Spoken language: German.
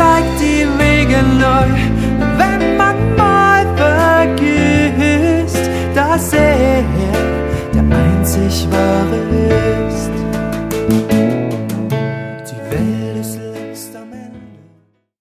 zeigt die Wege neu, wenn man mal vergisst, dass er der einzig wahre